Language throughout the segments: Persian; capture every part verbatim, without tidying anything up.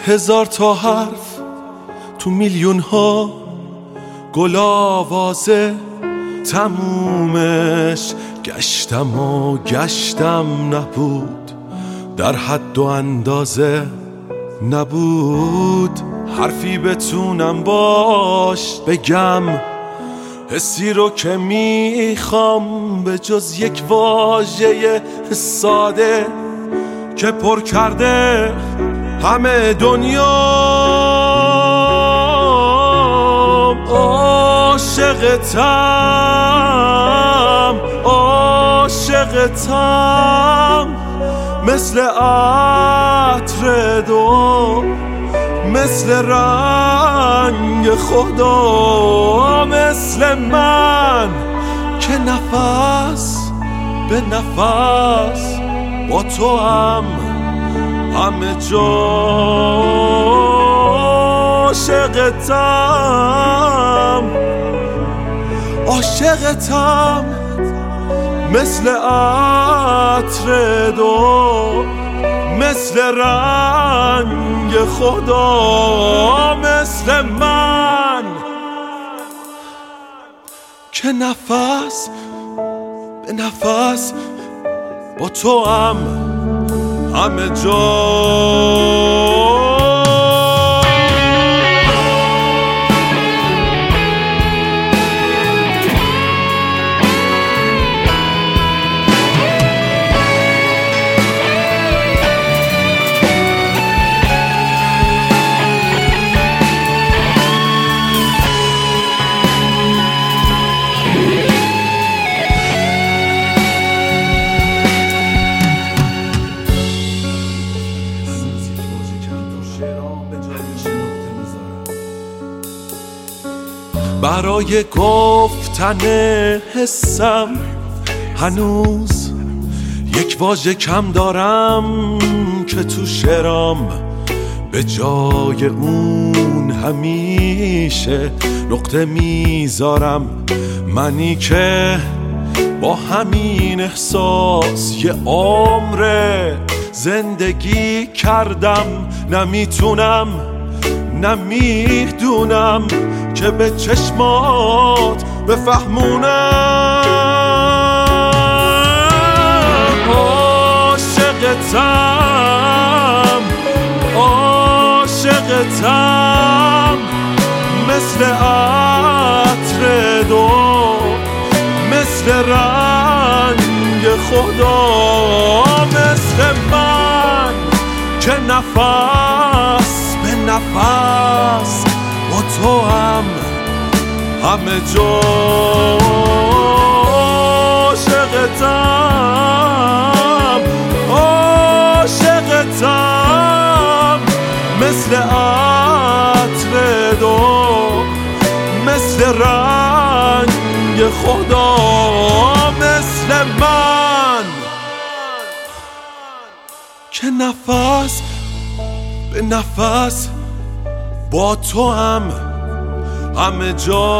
هزار تا حرف تو میلیون ها گل آوازه، تمومش گشتم و گشتم نبود، در حد و اندازه نبود. حرفی بتونم باش بگم، حسی رو که میخوام، به جز یک واژه ساده که پر کرده همه دنیا. عاشقتم عاشقتم مثل عطر دو، مثل رنگ خدا، مثل من که نفس به نفس با تو هم همه جا. عاشقتم عاشقتم مثل عطر دو، مثل رنگ خدا، مثل من که نفس به نفس با تو هم همه جا. برای گفتن حسم هنوز یک واژه کم دارم که تو شعرام به جای اون همیشه نقطه میذارم. منی که با همین احساس یه عمر زندگی کردم، نمیتونم نمیدونم که به چشمات بفهمونم. عاشقتم عاشقتم مثل عطر دو، مثل رنگ خدا، مثل من که نفس به نفس با تو هم همه جا. عاشقتم عاشقتم مثل عطر دو، مثل رنگ خدا، مثل من که نفس به نفس با تو هم همه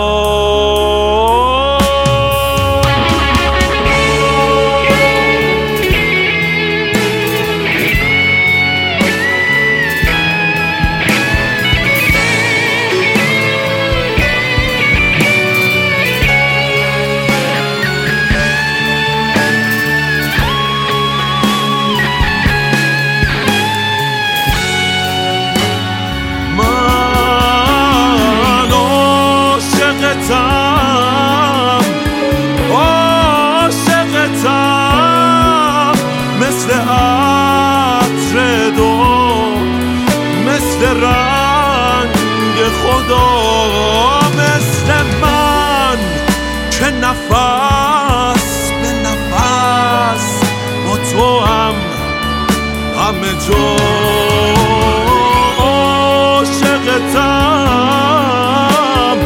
جا. عاشقتم مثل عطر دو، مثل رنگ خدا، مثل من که نفس به نفس با تو هم همه جا. عاشقتم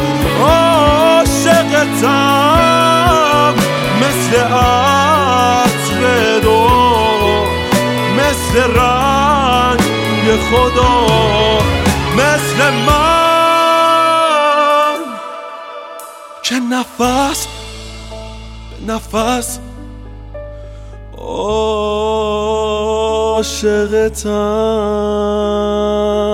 عاشقتم مثل عطر دو، مثل رنگ خدا، مثل من که نفس به نفس عاشقتم.